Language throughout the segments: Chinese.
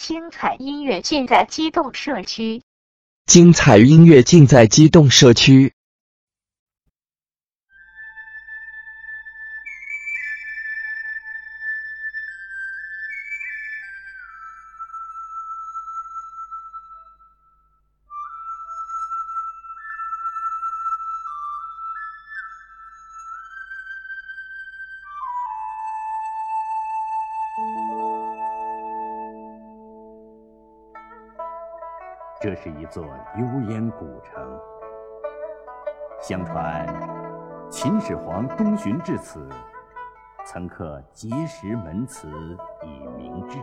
精彩音乐尽在激动社区。 精彩音乐尽在激动社区。 这是一座悠烟古城，相传秦始皇东巡至此，曾刻碣石门祠以明志。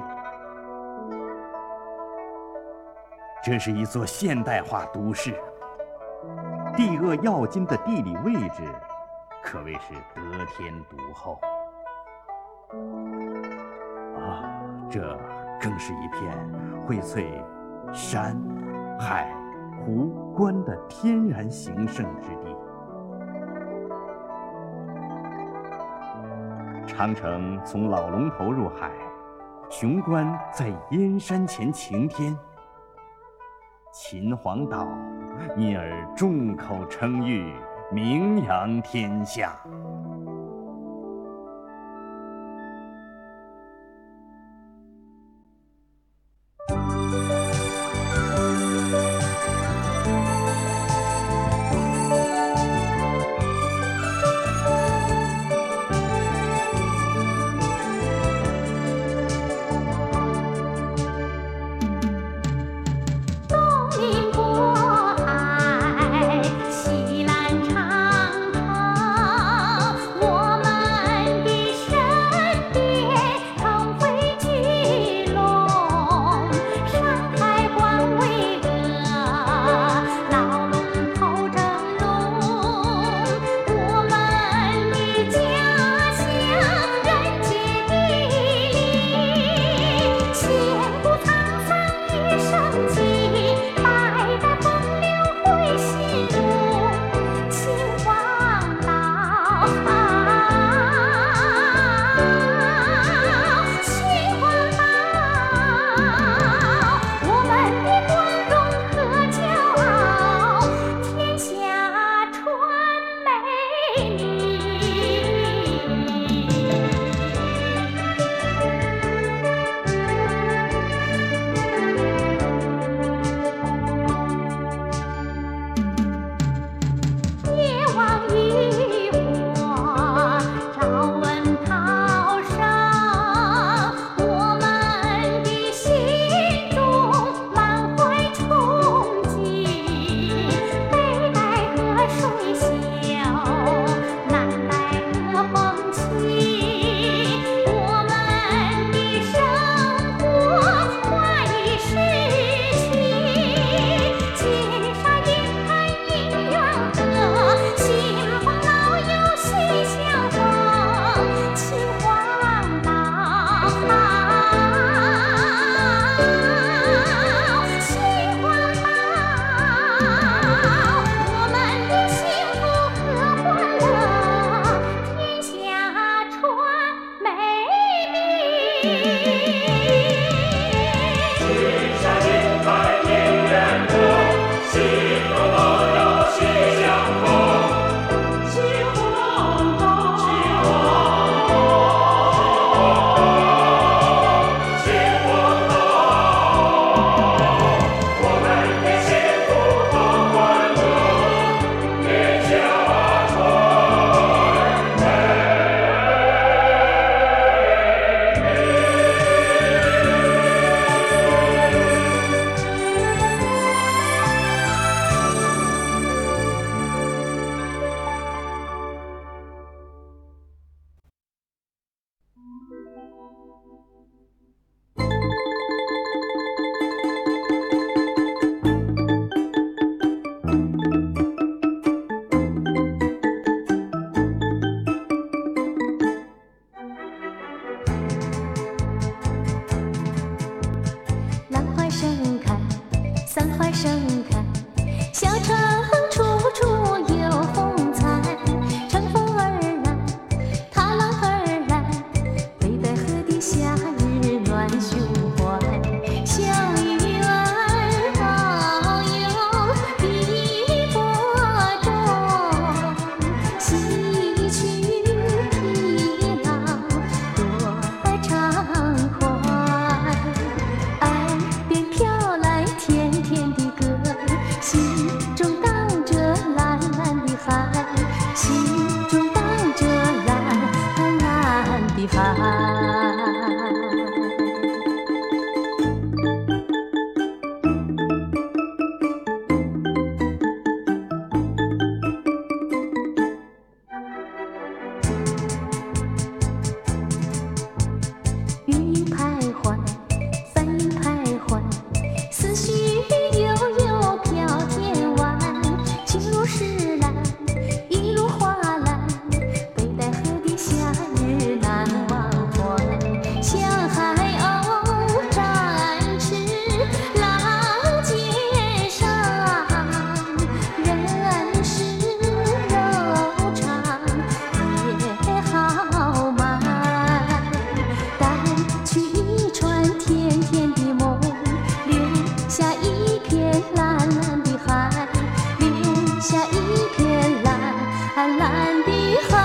这是一座现代化都市，地扼要津的地理位置可谓是得天独厚。这更是一片荟萃山海湖关的天然形胜之地。长城从老龙头入海，雄关在燕山前擎天。秦皇岛因而众口称誉，名扬天下。 的海。云徘徊，飞徘徊，思绪悠悠飘天外。情如石兰，一路花来，北戴河的夏日难忘怀。向海鸥展翅，浪尖上，人世柔肠也豪迈。带去一串甜甜的梦，留下一片蓝蓝的海，留下一片蓝蓝的海。